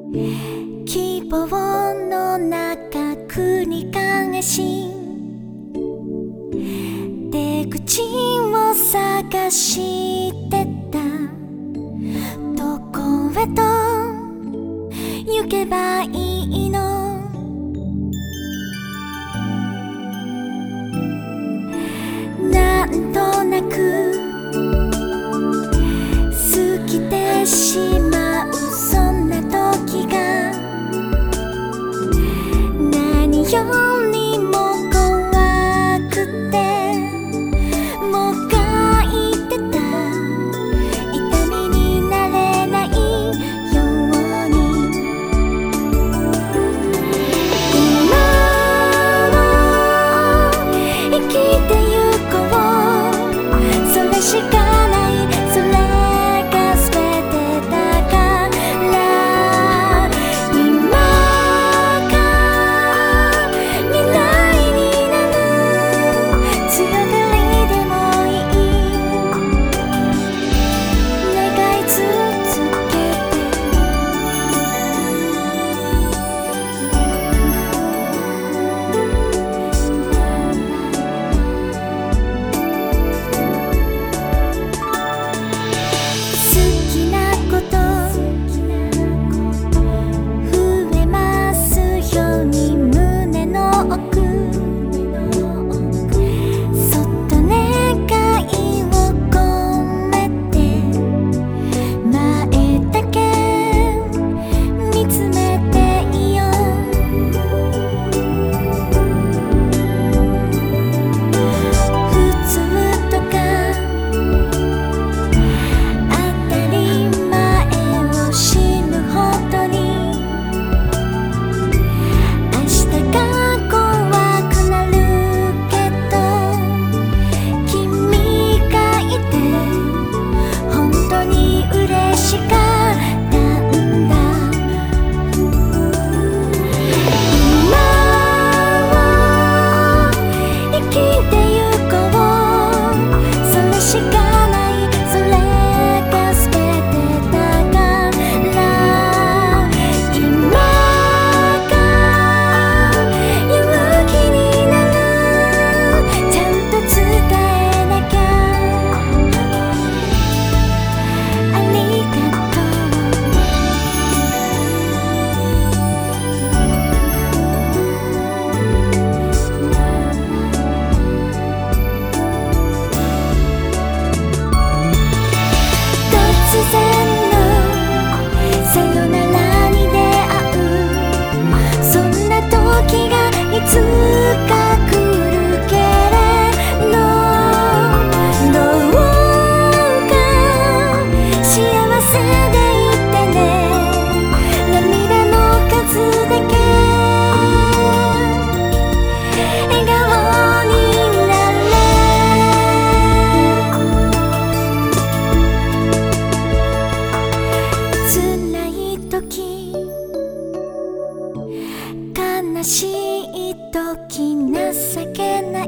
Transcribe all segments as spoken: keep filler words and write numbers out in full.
希望の中繰り返し出口を探してた。どこへと行けばいいの？なんとなく過ぎてしまうそんな時が何よりも怖くてもがいてた。痛みになれないように今を生きてゆこう。それしかいつか来るけれど、どうか幸せでいてね。涙の数だけ笑顔になれ。辛い時悲しい時情けない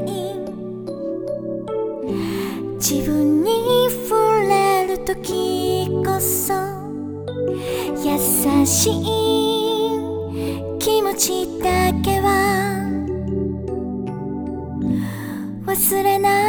自分に触れる時こそ優しい気持ちだけは忘れない